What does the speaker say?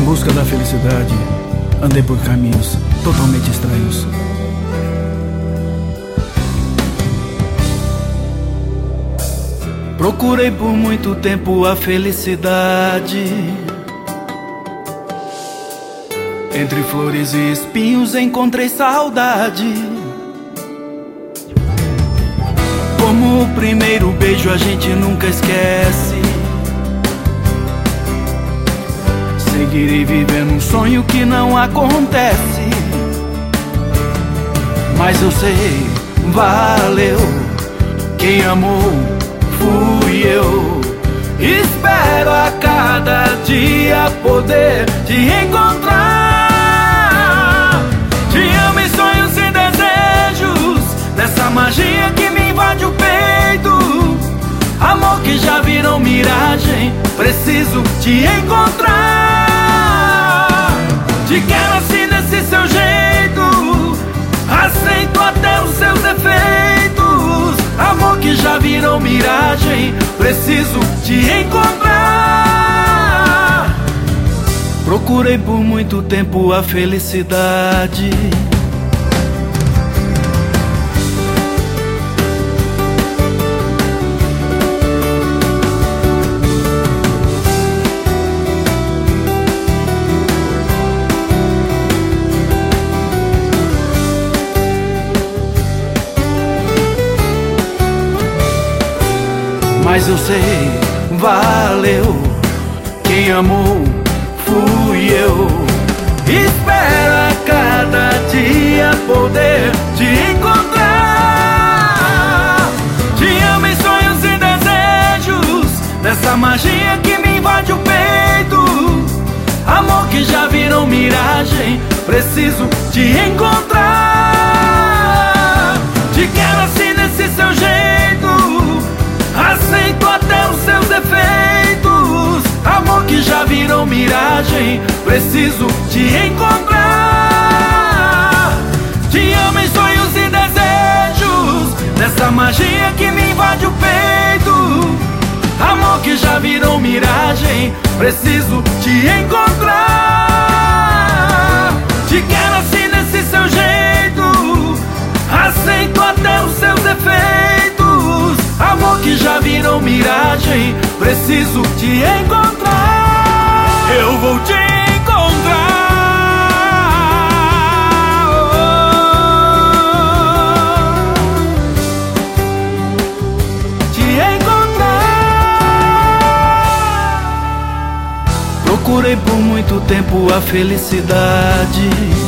busca da felicidade, andei por caminhos totalmente estranhos. Procurei por muito tempo a felicidade. Entre flores e espinhos encontrei saudade. Como o primeiro beijo a gente nunca esquece. Seguirei vivendo um sonho que não acontece. Mas eu sei, valeu. Quem amou fui eu. Espero a cada dia poder te encontrar. Te amo em sonhos e desejos, dessa magia que me invade o peito. Amor que já virou miragem, preciso te encontrar. Te quero assim desse seu jeito, aceito até os seus defeitos. Amor que já virou miragem, preciso te encontrar. Procurei por muito tempo a felicidade. Mas eu sei, valeu. Quem amou fui eu. Espero a cada dia poder te encontrar. Te amo em sonhos e desejos, dessa magia que me invade o peito. Amor que já virou miragem, preciso te encontrar. Te quero assim desse seu jeito, aceito até os seus defeitos. Amor que já virou miragem, preciso te encontrar. Te amo em sonhos e desejos, dessa magia que me invade o peito. Amor que já virou miragem, preciso te encontrar. Te quero assim desse seu jeito, aceito até os seus defeitos. Amor que já virou miragem, preciso te encontrar. Eu vou te encontrar. Te encontrar. Procurei por muito tempo a felicidade.